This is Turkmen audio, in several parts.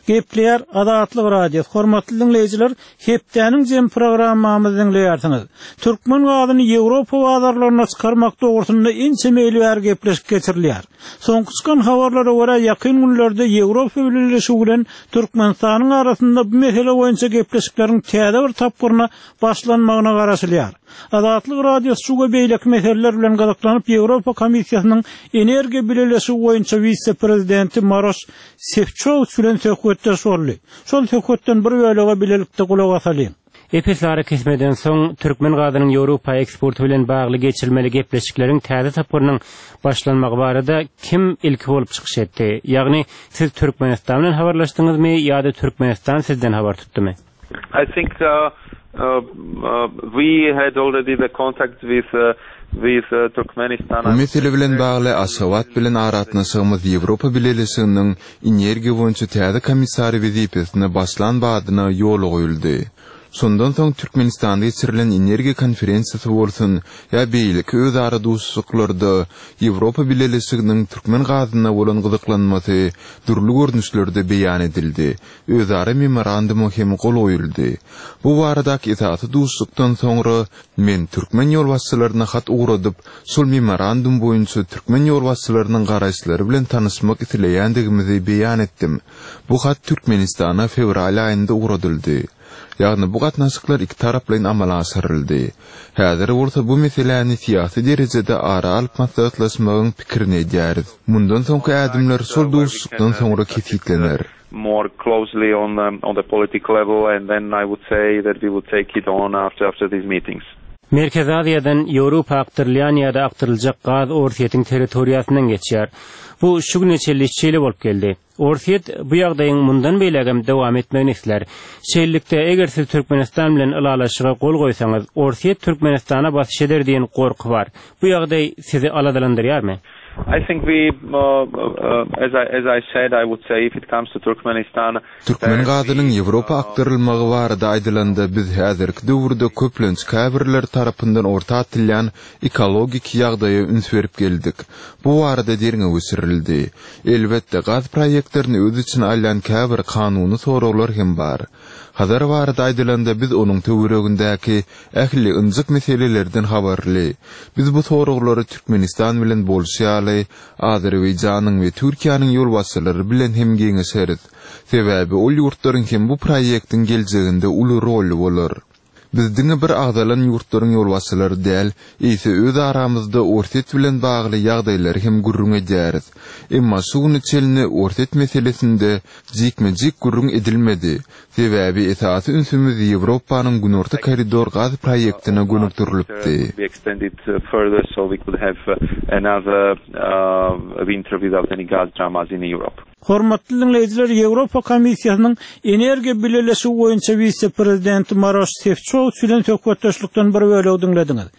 Gepler Adatlyk radio hormatly dinleyijiler, hepdäniň jem programmamyzy dinleýärsiňiz. Türkmen gadyny Ýewropa bazarlaryna çykarmak dogrusynda ençe meýilbär gepleşip geçirilýär. Soňky habarlara görä ýakyn günlerde Ýewropa birleşigi bilen Türkmenistanyň arasynda bu mesele boýunça gepleşikleriň täze bir tapgyrna başlanmagyna garaşylýar. Adatlyk radiosu şuga beýlek meseleler bilen gazaklanyp Ýewropa Komissiýasynyň energiýa birleşigi boýunça vice-prezidenti Maroš Šefčovič bilen söhbetde sorly. Şol söhbetden bir bölege bilelikde kulak asalyň. Epislara kesmeden soň Türkmen gadynyň Ýewropa eksporty bilen bagly geçirilmeli gepleşikleriň täze tapgyrynyň başlanmagy barada kim ilki bolup çykyş etdi? Ýagny siz Türkmenistan bilen habarlaşdyňyzmy ýa-da Türkmenistan sizden habar tutdymy? I think we had already the contact with Turkmenistan. Bu mesele bilen bagly Aşgabat bilen aratnaşygymyz Ýewropa birleşiginiň energiýa boýunça täze komissary wezipesine başlanbadyna ýol goýuldy. Sondan soň Türkmenistanda geçirilen energiýa konferensiýasy bolsun ýa beýlik özara dostluklarda Ýewropa birleşiginiň Türkmen gazyna bolan gyzyklanmasy durly görnüşlerde beýan edildi. Özara memorandum hem gol goýuldy. Bu baradaky itaty dostlukdan soňra men Türkmen ýolbaşçylaryna hat ugradyp, şol memorandum boýunça Türkmen ýolbaşçylarynyň garaşlary bilen tanışmak isleýändigimizi beýan etdim. Bu hat Türkmenistana fevral aýynda ugradyldy. Ýagny bu gatnaşyklar iki tarap bilen amala aşyryldy. Häzir bolsa bu meseleni siýasy derejede ara alyp maslahatlaşmagyň pikirini edýäris. Mundan soňky adımlar şol dostlukdan soňra kesitlenir. More closely on the political level, and then I would say that we would take it on after these meetings. Merkez Aziýadan Ýewropa aktyrylýan ýa-da aktyryljak gaz Orsiýetiň territoriýasyndan geçýär. Bu şu güneçellik şeýle bolup geldi. Orsiýet bu ýagdaýyň mundan beýlegem dowam etmegini isler. Şeýlelikde eger siz Türkmenistan bilen ylalaşyga gol goýsaňyz, Orsiýet Türkmenistana basyş eder diýen gorky bar. Bu ýagdaý sizi aladalandyrýarmy? I think we, as I said, I would say if it comes to Turkmenistan, Türkmen gadynyň Ýewropa aktyrylmagy barada aýdylanda biz häzirki döwürde köplenç käbirler tarapyndan orta atylýan ekologik ýagdaýa üns berip geldik. Bu barada derňe ösürildi. Elbetde gaz proýektlerini öz içine alýan käbir kanuny soraglar hem bar. Hazır barada aýdylanda biz onuň töweregindäki ähli ynjyk meselelerden habarly. Biz bu soraglary Türkmenistan bilen bolşýaly, Azerbaýjanyň we Türkiýanyň ýolbaşçylary bilen hem geňeşeriz. Sebäbi ol ýurtlaryň hem bu proýektiň geljeginde uly rol bolar. Bizdiňe bir agdalan ýurtlaryň ýolbaşçylary däl, ise öz aramyzda Orsiýet bilen bagly ýagdaýlary hem gurrun edýäris. Emma şuny çelini Orsiýet meselesinde jikme-jik gurrun edilmedi. Sebäbi esasy ünsümüz Ýewropanyň Günorta koridor gaz proýektine gönükdirilipdi. We extended further so we could have another winter without any gas dramas in Europe. Hormatly dinleyijiler, Ýewropa Komissiýasynyň energiýa birleşigi boýunça vice-prezidenti Maroš Šefčovič bilen söhbetdeşlikden bir bölegi dinlediňiz.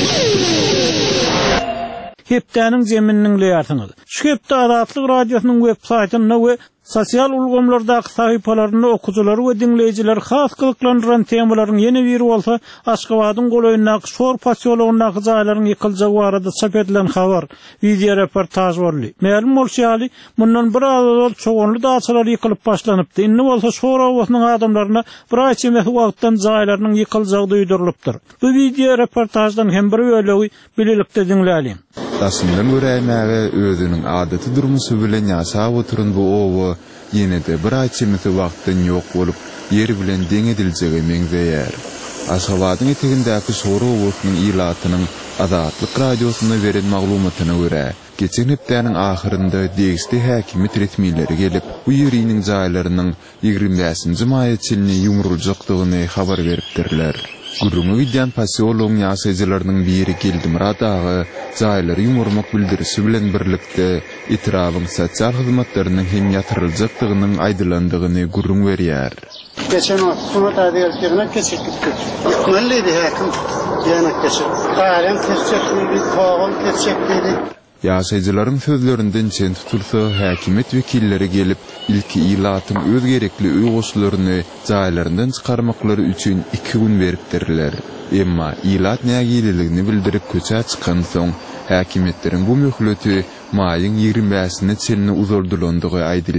Hepdäniň jemini dinleýärsiňiz. Şu hepde Adatlyk radiosynyň web saýtyna we sosial ulgamlardaky sahypalaryna okujylar we dinleyijiler has gyzyklandyran temalaryň ýene biri bolsa Aşgabatyň golaýyndaky Şor pasyologynyň jaýlaryň ýykyljagy barada çap edilen habar, video reportaj boldy. Ma'lum bolýaly, mundan bir az çoğunly daçalar ýykylyp başlanypdy. Indi bolsa Şor owasynyň adamlaryna bir aýça wagtdan jaýlaryň ýykyljagy duýdurylypdyr. Bu video reportajdan hem bir bölegi bilelikde dinläýän. Aslyndan göräýmäge özüniň adaty durmuşy bilen ýaşap oturun bu owa ýene-de bir aýça wagtdan ýok bolup ýeri bilen deň ediljegi meňzeýär. Aşgabatyň etegindäki Şor owasynyň ilatynyň Adatlyk radiosyna beren maglumatyna görä, geçen hepdäniň ahyrynda degişli häkimet resmiýetleri gelip, bu ýeriniň jaýlarynyň 25-nji maýa çelini ýumruljakdygyny habar beripdirler. Gurrungy gidýän pasyologyň ýaşaýjylarynyň biri Geldimrat agy jaýlary ýumurmak bildirişi bilen birlikde itirabyň sosial hyzmatlarynyň hem ýatyryljakdygynyň aýdylandygyny gurrun berýär. Geçen hafta taýdyrlygyna keçirdik. Ýokmanlydy häkim ýa-da geçip. Gaýran keçirdik, togul keçirdik. Ýaşaýjylaryň sözlerinden çen tutulsa, häkimet wekilleri gelip ilki ilatyň öz gerekli uýguşlaryny jaýlaryndan çykarmaklary üçin 2 gün beripdirler. Emma ilat nägiligini bildirip köçä çykan soň häkimetleriň bu möhleti maýyň 25-sine çelini uzardylandygy aýdylýar.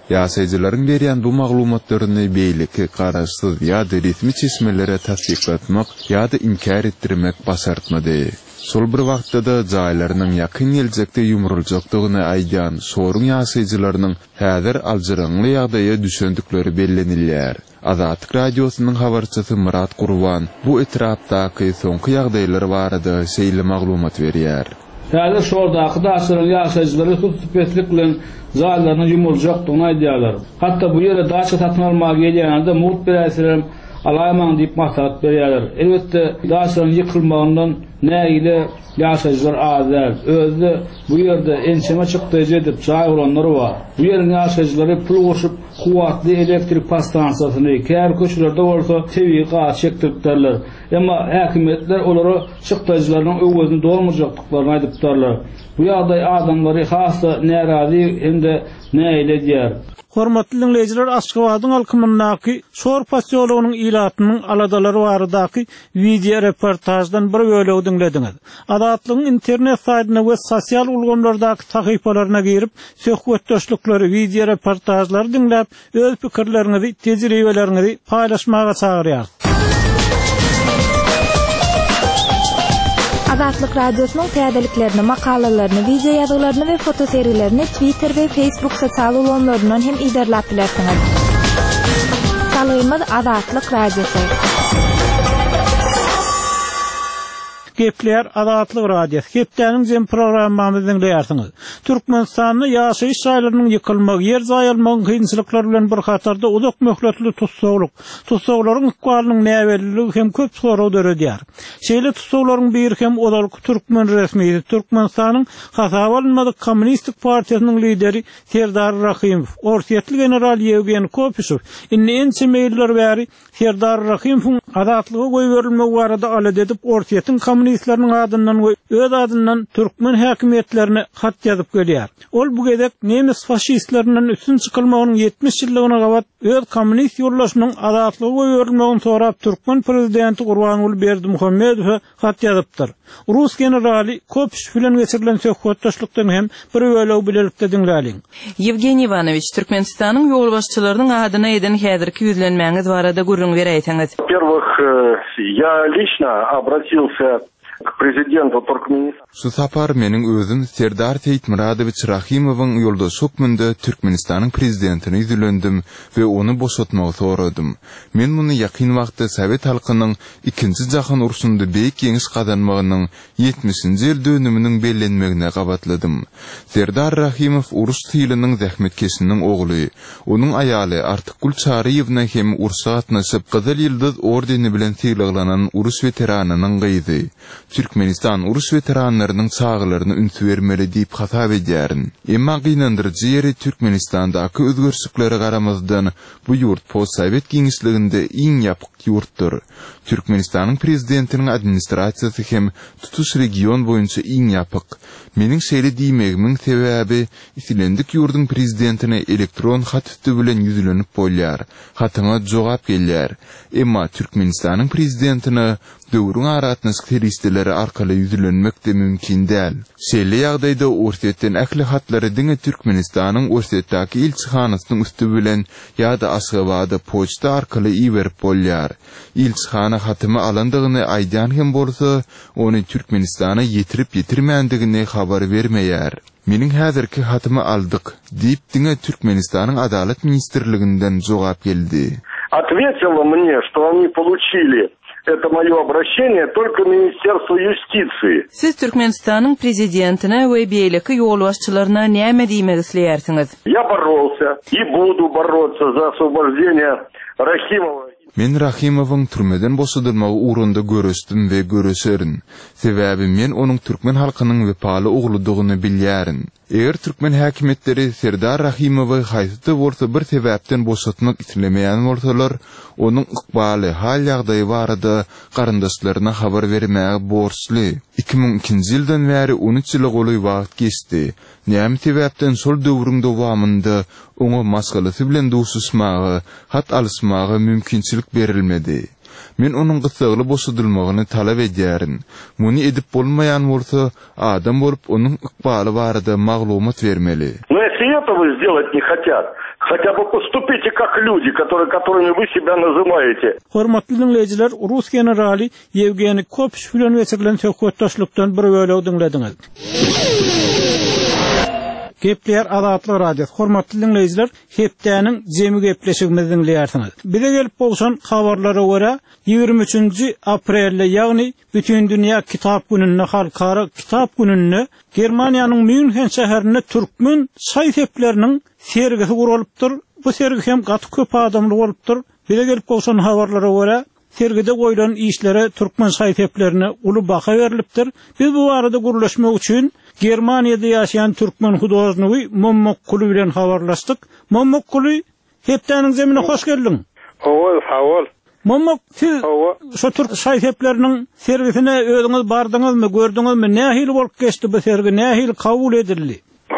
Ýaşaýjylaryň berýän bu maglumatlaryny beýleki garaşsyz ýa-da resmi çeşmelere tasdiklatmak ýa-da inkar etdirmek basartmady. Sol bir wagtda da jaýlarynyň ýakyn geljekde ýumruljakdygyny aýdan sorun ýaşaýjylarynyň häzir aljaranly ýagdaýa düşendikleri bellenilýär. Azatlyk radiosynyň habarçysy Murat Gurban bu etrapdaky soňky ýagdaýlar barada şeýle maglumat berýär. Häzir şordaky daşyryň ýaşaýjylary süpetlik bilen jaýlaryny ýumruljakdygyny aýdýarlar. Hatda bu ýere daşy satyn almagy gelýände murt beräsiler alaýman diýip maksat berýärler. Elbetde daşyryň ýykylmagyndan näile ýaşaýjylar azar. Özü bu ýerde ençeme çykdyjy diýip jaý olanlar bar. Bu ýeriň ýaşaýjylary pul goşup kuwatly elektrik pastansiýasyny kär köçlerde bolsa tebii gaç çekdiripdirler. Emma häkimetler olary çykdyjylaryň öwgüni dolmajakdyklaryny aýdypdyrlar. Bu ýagdaý adamlary hassa närazi hemde näile diýär. Hormatly dinleyijiler, Aşgabatyň alkymyndaky Şor possýolugynyň ilatynyň aladalary baradaky video reportajdan bir bölegi dinlediňiz. Adatlygyň internet saýtyna we sosial ulgamlardaky sahypalaryna girip, söhbetdeşlikleri, video reportajlary dinläp, öz pikirleriňizi, tejribeleriňizi paýlaşmaga çagyrýar. Azatlyk radiosynyň täzeliklerini, makalalaryny, video ýazgalaryny we foto seriýelerini Twitter we Facebook sosial ulgamlaryndan hem iderläp bilersiňiz. Salaýymyz Azatlyk radiosu. Gepler Azatlyk radiosu. Hepdeniň jem programmamyzyň dinleýärsiňiz. Türkmenistanyň ýaşaýyş şaýlarynyň ýykylmagy, ýer zaýalmagy kynçylyklary bilen bir hatarda uzak möhletli tutsaglaryň ykbalynyň näwelligi hem köp soraw döredýär. Şeýle tutsaglaryň bir hem odalyk türkmen resmiýeti Türkmenistanyň Hasabalynmady Kommunistik Partiýasynyň lideri Serdar Rahimow, orsiýetli general Yevgen Kopyshew, ençe meýiller bäri Serdar Rahimov'un azatlyga goý berilmegi barada alad edip orsiýetiň kommunistlerinin adından ve öz adından Türkmen häkimetlerine hat yazıp gelýär. Ol bu gedek nemis faşistlerinden üstün çykylmagynyň 70 ýyllygyna gabat öz kommunist ýurlaşynyň azatlygy berilmegini sorap Türkmen prezidenti Gurbanuly Berdimuhammedow hat yazıpdyr. Rus generali Kopyshew bilen geçirilen söhbetdeşlikden hem bir bölegi bilelikde dinläliň. Yevgeniy Ivanovich, Türkmenistanyň ýol başçylarynyň adyna eden häzirki ýüzlenmäňiz barada gurrun beräýtiňiz. Во-первых, я лично обратился к президенту Туркменистана. Şu sapar meniň özüm Serdar Seyitmuradowich Rahimowyň ýoldaş hukmunda Türkmenistanyň prezidentini ýüzlendim we onu boşatmagy soradym. Men muny ýakyn wagtda Sowet halkynyň 2-nji jahyn urusunda beýik ýeňiş gazanmagynyň 70-nji ýyl dönüminiň bellenmegine gabatladym. Serdar Rahimow urus tylynyň zähmetkeşiniň ogly, onuň aýaly Artykul Çaryewna hem urusga gatnaşyp Gyzyl Ýyldız ordeni bilen tyglanan urus veteranynyň gyzy. Türkmenistan urus veteranlarynyň çağılaryny ünsü bermeli diýip hasap edýärin. Emma gynandyrjy ýeri Türkmenistandaky özgörşiklere garamazdan bu ýurt post-Sowet giňişliginde iň ýapyk ýurtdyr. Türkmenistanyň prezidentiniň administrasiýasy hem tutuş region boýunça iň ýapyk. Meniň şeýle diýmegimiň sebäbi isilendik ýurdun prezidentine elektron hat üstü bilen ýüzlenip bolýar. Hatyňa jogap gelýär. Emma Türkmenistanyň prezidentine döwrüň aratnaşyk teristleri arkaly ýüzlenmek de mümkin däl. Şeýle ýagdaýda orsiýetden ähli hatlary diňe Türkmenistanyň orsiýetdäki elçihanasynyň üstü bilen ýa-da Aşgabada poçta arkaly iýerip bolýar. Elçihana hatymy alandygyny aýdan hem bolsa, ony Türkmenistana ýetirip ýetirmändigini habar bermeýär. Meniň häzirki hatymy aldyk diýip diňe Türkmenistanyň Adalet ministrliginden jogap geldi. Ответило мне, что они получили это моё обращение только Министерство юстиции. Siz Türkmenistanyň prezidentine we beýleki ýol başçylaryna näme diýmek isleýärsiňiz? Я боролся и буду бороться за освобождение Рахимова. Men Rahimowyň türmeden boşadylmagy uğrunda görüşdim we görüşerin. Sebäbi men onuň türkmen halkynyň wepaly ogludygyny bilýärin. Eger türkmen häkimetleri Serdar Rahimowy haýsy bolsa bir sebäpden boşatmak islemeýän bolsalar, onuň ykbaly hal ýagdaýy barada garyndaşlaryna habar bermäge borçly. 2002-nji ýyldan bäri 13 ýyl goly wagt geçdi. Näme sebäpden sol döwrüň dowamında oňa masgalasy bilen duşuşmagy, hat alysmagy mümkinçilik berilmedi. Men onuň gysgaly boşadylmagyny talap edýärin. Muny edip bolmaýan bolsa, adam bolup onuň ykbaly barada maglumat bermeli. Но если этого сделать не хотят, Хотя бы поступите как люди, которыми вы себя называете. Hormatly dinleyijiler, Rus generali Yevgeny Kopch bilen geçirilen söhbetdaşlykdan bir bölegi dinlediňiz. Gepler Adatly radio. Hormatly dinleyijiler, hepdäniň jemi gepleşigimizi dinleýärsiňiz. Bize gelip bolşan habarlara görä 23-nji aprelde, ýagny bütün dünýä kitap gününe, halkara kitap gününe Germaniýanyň München şäherinde türkmen saýhepleriniň sergisi guralypdyr. Bu sergi hem gaty köp adamly bolupdyr. Bize gelip bolşan habarlara görä sergide goýulan işlere türkmen saýheplerine uly baha berilipdir. Biz bu arada guruluşmak üçin Germaniýada ýaşaýan türkmen hudojnigy Mommok Kuly bilen habarlaşdyk. Mommok Kuly, hepdäniň zemine hoş geldiň. Howal. Mommok, siz şu türk saýhepleriniň sergisine özüňiz bardyňyzmy, gördüňizmi? Nähili bolup geçdi bu sergi? Nähili kabul edildi?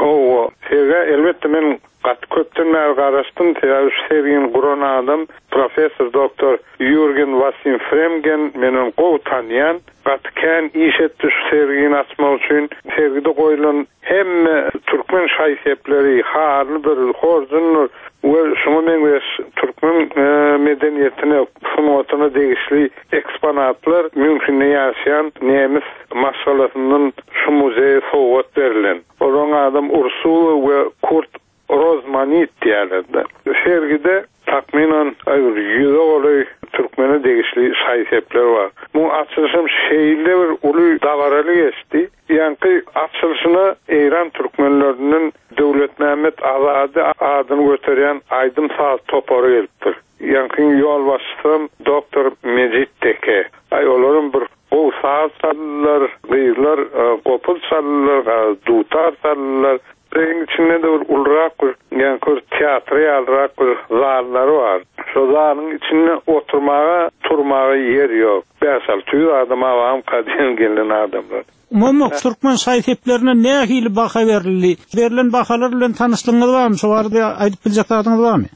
Sergi elbetde men köpden bäri garaşdym. Serginin guran adam professor doktor Jürgen Wasim Fremgen menen gowy tanýan. Gatken iş etdi şu sergini açmak üçin. Sergide goýulan hemme türkmen saýhepleri harlydyr, horzundur. Ve şunu men türkmen medeniýetine, funwatyna degişli eksponatlar München'de ýaşayan nemis maşgalatyndan şu muzeýe sowgat berilen. Olaň adam Ursula we Kurt Rozmanit diýerler. Sergide takminan 100 oly türkmene degişli saýhepler bar. Bu açılışym şeýle bir uly dagaraly geçdi. Ýanky açılışyna Eýran türkmenleriniň Döwlet Mehmet Azady adyny göterýän Aýdym Saz topary gelipdir. Ýanky ýol başçysy doktor Mejit Teke. Olaryň bir gowy saz çallar, gyýlar, gopul çallar, dutar çallar. Benim içinde de ulrak yani teatralrak zallar var. Şu zalın içinde oturmağa, turmağa yer yok. 5-6 adama var, kadın gelen adamlar. Mommok türkmen saýheplerine nähili baha berildi? Berilen bahalar bilen tanışdyňyz barmy? Şu barada aýdyp biljaklardyňyz barmy?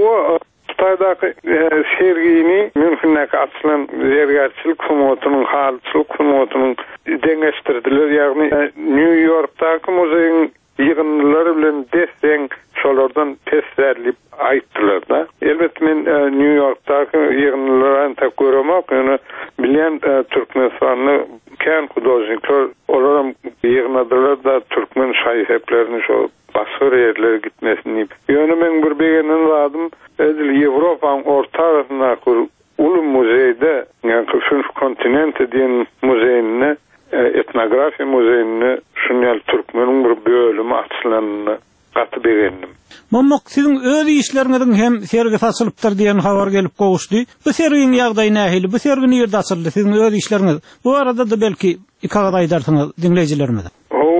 Xitoydagi sergini Münchendäki açylan zergerçilik hukumatynyň, halçylyk hukumatynyň deňeşdirdiler. Ýagny New Yorkdaky muzeýiň ýygyndylary bilen desseň şolardan tesirlip aýtdylar da. Elbetde men New Yorkdaky ýygyndylary tak göremek, ýöne bilen türkmenistanyň kän hudojnikler olaram ýygnadylar da türkmen saýheplerini şu başga ýerlere gitmesini. Ýöne men bir begenen radym, edil Ýewropaň orta tarapyndaky uly muzeýde, ýani şu kontinente diýen muzeýine, etnografiya muzeýine şunyal türkmeniň bir bölümi açylanyny gaty berendim. Mommok, sizin öz işleriňizden hem sergi açylypdyr diýen habar gelip gowuşdy. Bu sergiň ýagdaýy nähili? Bu sergi ýerde açyldy? Sizin öz işleriňiz. Bu arada da belki ikagada aýdarsyňyz dinleýijilerimize.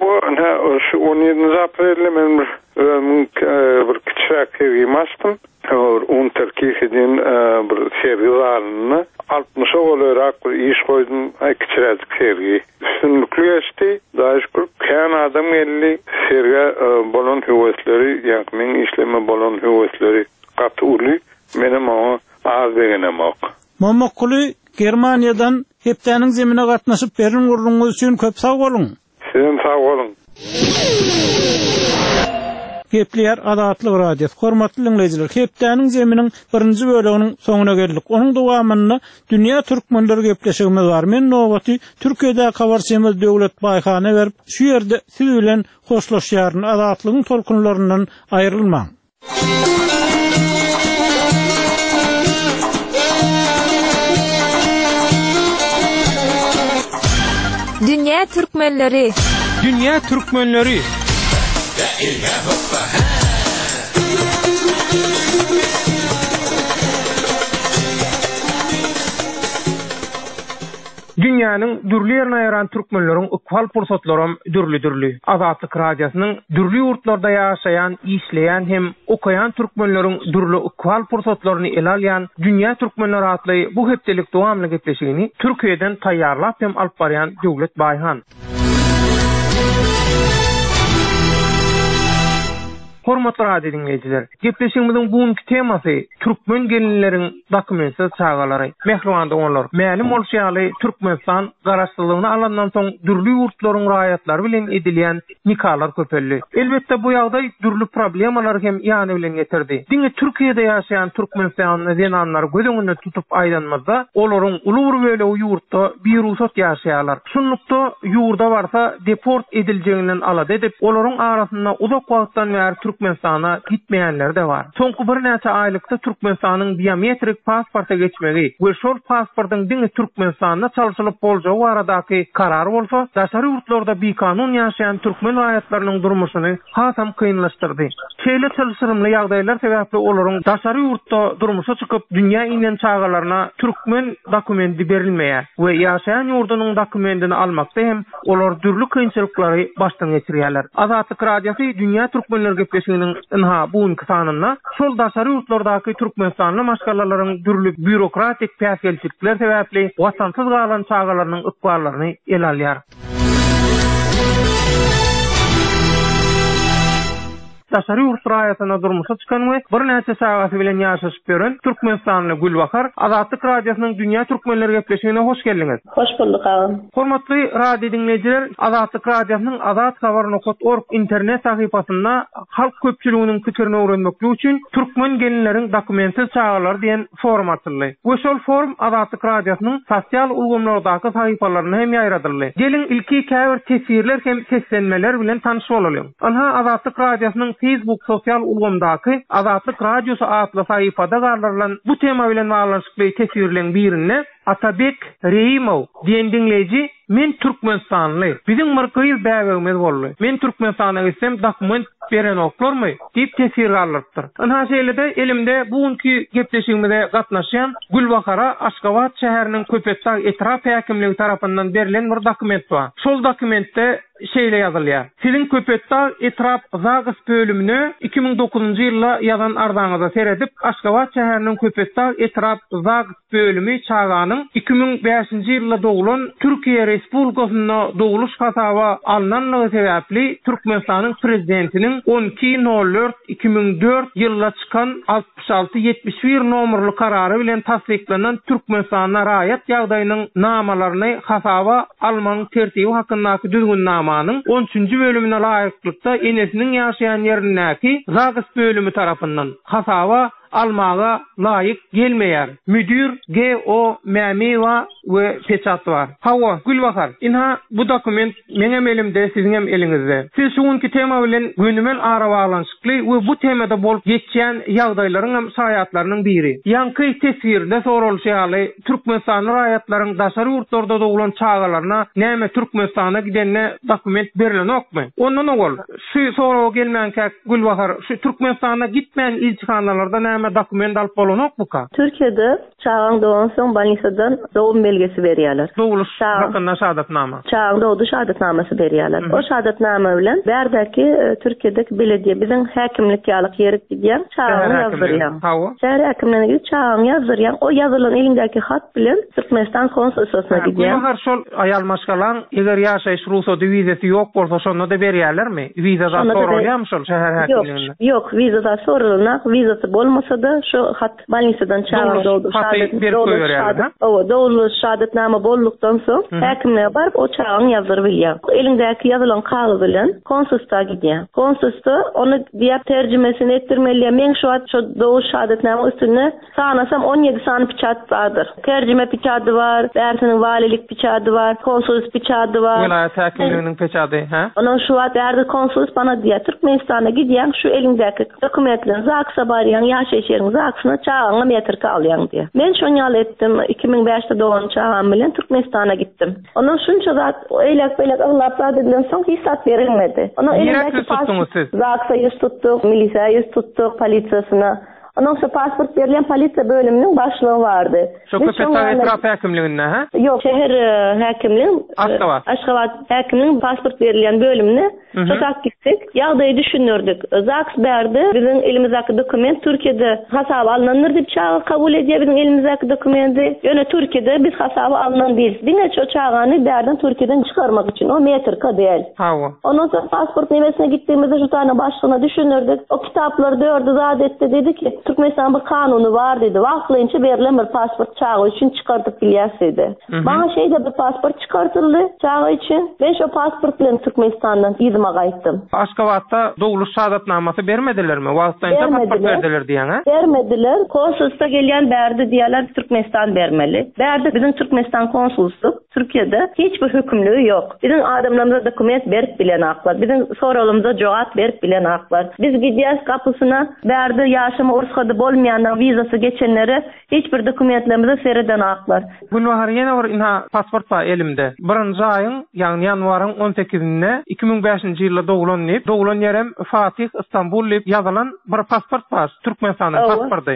Şu 17 aprelde men bir kiçik sergi açdym. Unterkirchen bir sergi zalyny 60 olarak bir iş koydum, kiçiräk sergi. Üstünlükli geçdi. Daşkur kän adam geldi. Sergi bolan hüwetleri, ýa-ni men işleme bolan hüwetleri gaty uly. Menem o az begenem ok. Mommok Kuly, Germaniýadan hepdäniň zemine gatnaşyp berin gurulýan üçin köp sag bolun. Sizin sag bolun. Gepler Adatly radio. Hormatly dinleyijiler, hepdäniň zeminiň birinji böleginiň soňuna geldik. Onuň dowamyny dünýä türkmenleri gepleşigimiz bar. Men nowaty Türkiýede Kawarsymyz döwlet baýhany berip, şu ýerde siz bilen hoşlaşýaryn adatlygyň tolkunlaryndan aýrylmaň. Dünýä türkmenleri. Dünýä türkmenleri. Dünýäniň dürli ýerine aýran türkmenleriň ykbal pursatlarym dürli. Azatlyk radiosynyň dürli ýurtlarda ýaşaýan, işleýän hem okaýan türkmenleriň dürli ykbal pursatlaryny ele alýan Dünýä türkmenleri atly bu hepdelik dowamly gepleşigini Türkiýeden taýýarlap hem alyp barýan Döwlet Baýhan. Hormatly radio dinleyijiler, gepleşigimiziň bugünkü temasy türkmen gelinleriň dokumentsiz çağalary. Mehriwanda onlar mälim bolşaly Türkmenistan garaşsylygyny alandan soň dürli ýurtlaryň raýatlary bilen edilýän nikalar köpelli. Elbetde bu ýagdaý dürli problemalar hem ýany bilen getirdi. Diňe Türkiýede ýaşaýan Türkmenistan nedenanlar göz tutup aýdanmazda olaryň ulu bir böle ýurtda bir ruhsat ýaşaýarlar. Şunlukda ýurda barsa deport ediljeginden alad edip olaryň arasynda uzak wagtdan bäri Türkmenistana gitmeýänler de bar. Soňky bir näçe aýlykda Türkmenistanyň biometrik pasporta geçmegi we şol pasportyň diňe Türkmenistanda çalyşylyp boljagy baradaky karar bolsa, daşary ýurtlarda bir kanun ýaşaýan türkmen raýatlarynyň durmuşyny hasam kynlaşdyrdy. Şeýle çalyşyrymly ýagdaýlar sebäpli olaryň daşary ýurtda durmuşa çykyp dünýä inen çağalaryna türkmen dokumenti berilmeýär we ýaşaýan ýurdunyň dokumentini almakda hem olar dürli kynçylyklary başdan geçirýärler. Azatlyk radiosu dünýä türkmenler gepleşiginiň inha bugünkü sanyna şol daşary ýurtlardaky türkmenistanyň maşgalalaryň dürli bürokratik täsirçilikler sebäpli watansyz galan çağalarynyň ykballaryny el alýar. Daşary ýurt raýatyna durmuşa çykan we bir näçe sagat bilen ýaşaşyp gören Türkmenistanly Gülbahar Azatlyk radiosynyň dünýä türkmenleri gepleşigine hoş geldiňiz. Hoş bulduk agam. Hormatly radio dinleyijiler, Azatlyk radiosynyň azathabar.org internet sahypasynda halk köpçüliginiň pikirini öwrenmekli üçin türkmen gelinleriň dokumentsiz çağalar diýen forum açyldy. Bu şol forum Azatlyk radiosynyň sosial ulgamlardaky sahypalaryny hem ýaýradyldy. Gelin ilki käbir tesirler hem seslenmeler bilen tanyşyp bolalım. Anha Azatlyk radiosynyň Facebook sosial ulgamdaky Azatlyk radiosu adly sahypada garlarylan bu tema bilen baglanşykly tesirlerin birine Atabek Reimov diýen dinleýiji men Türkmenistanly. Biziň markyýyz bägegimiz boldy. Men Türkmenistana gitsem dokument beren oklarmy diýip tesir garlarypdyr. Ana şeýlede elimde bugünkü gepleşigimizde gatnaşan Gülbahara Aşgabat şäheriniň Köpetdağ etraf häkimligi tarapyndan berilen bir dokument bar. Şol dokumentde şeýle ýazylýar. Siziň Köpetdağ etraf zagys bölümini 2009-njy ýylda ýazan ardaňyza seredip Aşgabat şäheriniň Köpetdağ etraf zagys bölümi çağanyň 2005-nji ýylda dogulun Türkiýe Respublikasyna doguluş hasaba alnanlygy sebäpli Türkmenistanyň prezidentiniň 12.04.2004 ýylda çykan 66-71 nomerli karary bilen tasdiklanan Türkmenistana raýat ýagdaýynyň namalaryny hasaba almaň tertibi hakyndaky düzgünnamanyň 13-nji bölümine laýyklykda enesiniň ýaşaýan ýerindäki zagys bölümi tarapyndan hasaba almaga laýyk gelmeýär. Müdür G.O. Mämiwa we peçat bar. Hawa Gülbahar, inha bu dokument meňem elimde, siziň hem eliňizde. Siz şuňky tema bilen günümel ara baglanşykly we bu temada bolup geçýän ýagdaýlaryň hem saýatlarynyň biri. Ýanky tesirde sorulşaly Türkmenistan raýatlaryň daşary ýurtlarda dogulan çağalaryna näme Türkmenistana gidenne dokument berilen okmy? Ondan ogul şu soraw gelmänkä Gülbahar, şu Türkmenistana gitmän ilçihanlarda dokument alıp bolanok buka? Türkiýede çağan doğan soň balnisadan doğum belgesi berýärler. Doguluş hakynda şahadatnama. Çağan doğdu şahadatnamasy berýärler. O şahadatnama bilen bärdäki Türkiýedeki belediýe biziň häkimlik ýalyk ýeri diýen çağan ýazdyrýan. Şäher häkimligine çağan ýazdyrýan. O ýazylan elindäki hat bilen Türkmenistan konsulsiýasyna gidýän. Bu şol aýal maşgalan eger ýaşaýyş ruhsat wizaty ýok bolsa şonu da berýärlermi? Wizadan sorulýarmy şol şäher häkimligine? Ýok, wizadan sorulýar. Wizasy bolmasa da şu hat balnisadan çağan doğdu doğulu şahadatnama bollukdan soň häkimliğe barıp o çağan ýazdyryp bilýär. Elindäki ýazylan kağız bilen konsulsta gidýär. Konsulsta onu diýip terjimesini etdirmeli. Men şu doğu şahadatnama üstüne sanasam 17 sany piçat bardyr. Terjime piçaty bar, bärsiniň walilik piçaty bar, konsuls piçaty bar. Vilayet häkimliginiň piçaty, ha? Onun şu wagt konsuls bana diýär, Türkmenistana gidýän, şu elindäki dokumentlerini zaksa barýan ýaşaýyş ýeriniň zaksyna çağanyňa metrika alýan diýär. Men şonu ýaly etdim. 2005-de doğan çağan bilen Türkmenistana gittim. Onun şunça zat eýlek aglaplar dedilen soň hissat berilmedi. Onun elindäki zaksa ýüz tuttuk, milisiýa ýüz tuttuk, polisiýasyna. Ondan sonra pasport verilen polisiya bölümünün başlığı vardı. Şu Köpekdağ etraf hakimliğinde ha? Yok, şehir hakimliğinin Aşgabat hakimliğinin pasport verilen bölümüne tutak gittik. Yağdayı düşünürdük. Zaks berdi. Bizim elimizdeki dokument Türkiye'de hasabı alınanır deyip çağı kabul ediyor bizim elimizdeki dokumenti. Yöne Türkiye'de biz hasabı alınan değil. Dine ço çağını derden Türkiye'den çıkarmak için. O metrika değil. Ondan sonra pasport nevesine gittiğimizde şu tane başlığına düşünürdük. O kitapları dördü zat etti, dedi ki Türkmenistan bir kanunu var dedi. Vaklayınca verilen bir pasport çağı için çıkartıp bilyasıydı. Bana şeyde bir pasport çıkartıldı çağı için. Ben şu pasportla Türkmenistan'dan izime kayıttım. Aşgabat'ta doğuluş şahadatnaması vermediler mi? Vaklayınca pasport verdiler diyen ha? Vermediler. Konsolosluğa gelen berdi diyorlar Türkmenistan vermeli. Berdi bizim Türkmenistan konsolosluğu Türkiye'de hiçbir hükümlüğü yok. Bizim adamlarımıza dokument verip bilen haklar. Bizim sorulumuza cevap verip bilen haklar. Biz gidiyoruz kapısına berdi yaşama urskadı bolmayanlar vizası geçenlere hiçbir dokumentlerimize seriden haklar. Gülbahar yine var inha pasport var elimde. Birinci ayın yani yanvarın 18'inde 2005. yılda doğulan yerem Fatih İstanbul deyip yazılan bir pasport var. Türkmenistan'ın pasportu.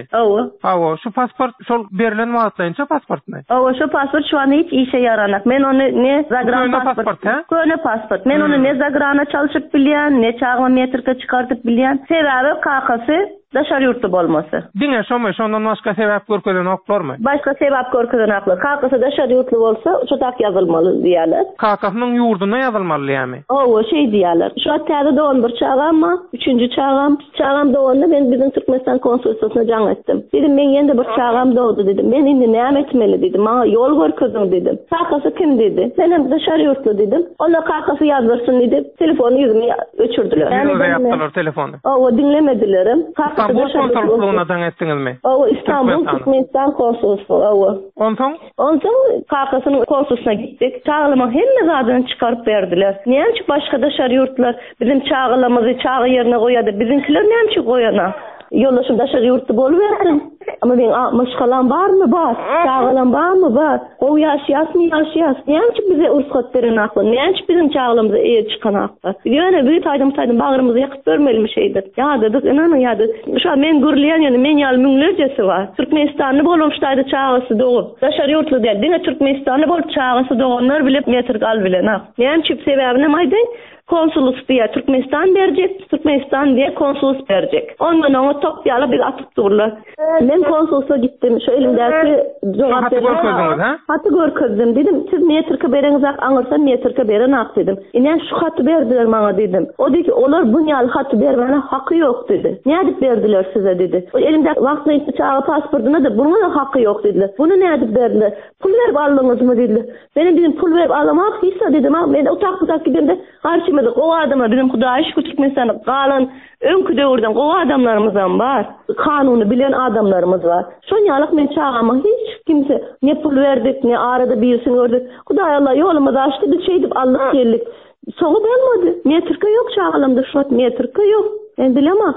Şu pasport sol verilen vaatlayınca pasport ne? Şu pasport şu an hiç işe yaranak. Men onu ne zagran pasport. Köne pasport. Men onu ne zagrana çalışıp bilyen, ne çağma metrika çıkartıp bilyen. Sebebi kakası dışarı yurtlu bolması. Dine şondan başka sebep görkeden oklar mı? Başka sebep görkeden oklar. Kakası dışarı yurtlu bolsa çotak yazılmalı diyorlar. Kakasının yurduna yazılmalı yani. O şey diyorlar. Şu hatta doğan bir çağım mı? 3. çağım. Çağım doğanda ben bizim Türkmenistan konsolosluğuna can ettim. Dedim ben yeni bir çağım doğdu dedim. Ben indi ne etmeli dedim. Bana yol görkürdüm dedim. Kakası kim dedi? Benim dışarı yurtlu dedim. Ona kakası yazdırsın dedim. Telefonu yüzüme öçürdüler. Yani yaptılar telefonu. O dinlemedilerim. İstanbul konsolosluğuna dan ettiniz mi? İstanbul Türkmenistan konsolosluğu. Ondan kakasının konsolosluğuna gittik. Çağılama hem adını çıkarıp verdiler. Niye başka dışarı yurtlar bizim çağılamızı çağı yerine koyadı. Bizimkiler niye koyana? Yollaşım dışarı yurtlu boluversin. Ama ben maşkalan var mı? Var. Çağılan var mı? Var. O yaşayas mı yaşayas? Niye bize urskat veren aklı? Niye bizim çağılımıza çıkan aklı? Yani büyük aydım bağrımızı yakıp görmeli bir şeydir. Ya dedik inanın ya dedik. Şu an ben gürleyen yani men yal münlercesi var. Türkmenistanlı bolmuştaydı çağısı doğu. Dışarı yurtlu değil. Dine Türkmenistanlı bol çağısı doğanlar bile metrik al bile. Niye çip sebebine maydın? Konsolos diye Türkmenistan verecek, Türkmenistan diye konsolos verecek. Ondan onu topyala bir atıp dururlar. Ben konsolosluğa gittim. Şu elimdeki cevap verdim. Hatı görküzdüm dedim. Siz metrika bereniz anırsa metrika beren hak dedim. İnen şu hatı verdiler bana dedim. O dedi ki olar bu nyal hatı vermene hakkı yok dedi. Ne edip verdiler size dedi. O elimdeki vaktayıp çağı pasportuna da bunun da hakkı yok dediler. Bunu ne edip verdiler? Pul verip aldınız mı dediler. Benim dedim pul verip alamak hissa dedim. Ben utak gideyim de karşıma o adamlar bizim Kudayı şu Türkmenistan'da kalan önkü dövrden o adamlarımızdan var. Kanunu bilen adamlarımız var. Şu nyalık men çağıma hiç kimse ne pul verdik ne arada birisini gördük. Kuday Allah yolumuzu açtı bir şey deyip Allah geldik. Soğuk olmadı. Metrika yok çağılamda şu an metrika yok. Ben bilemem.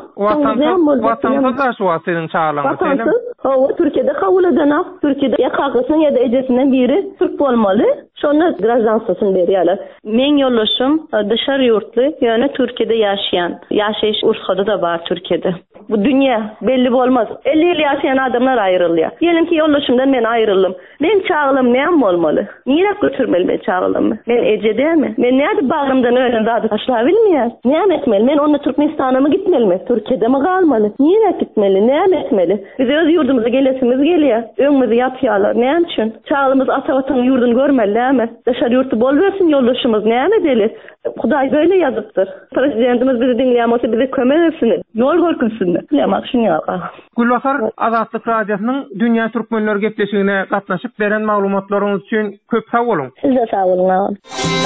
Vatandaş da şu an senin çağılamda. Vatandaş Türkiye'de kabul eden Türkiye'de ya kakasının ya da ecesinden biri Türk olmalı. Sonra grajansasını veriyorlar. Men yollaşım dışarı yurtlu yani Türkiye'de yaşayış urskadı da var Türkiye'de. Bu dünya belli olmaz. 50 yıl yaşayan adamlar ayrılıyor. Diyelim ki yollaşımdan ben ayrıldım. Ben çağılım neyim olmalı? Niye götürmeli ben çağılımı? Ben ece değil mi? Ben nerede bağrımdan öyle zaten taşlayabil miyim? Neyim etmeli? Ben onunla Türkmenistan'a mı gitmeli mi? Türkiye'de mi kalmalı? Niye gitmeli? Neyim etmeli? Biz öz yurdumuza gelesimiz geliyor. Önümüzü yapıyorlar. Neyim için? Çağılımız Atavat'ın yurdunu görmeli değil mi? Dışarı yurtu bol versin yollaşımız. Neyim edeli? Kuday böyle yazıktır. Prezidentimiz bizi dinleyemezse bizi kömelersin. Yol görkünsün. Bilemek şunu ya. Gülbahar Azatlık Radyosu'nun Dünya Türkmenleri Gepleşiğine katlaşıp veren malumatlarınız için köp sağ olun. Siz de sağ olun ağam.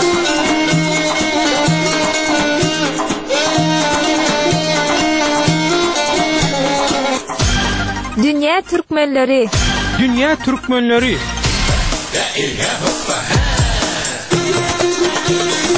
Dünya Türkmenleri. Dünya Türkmenleri.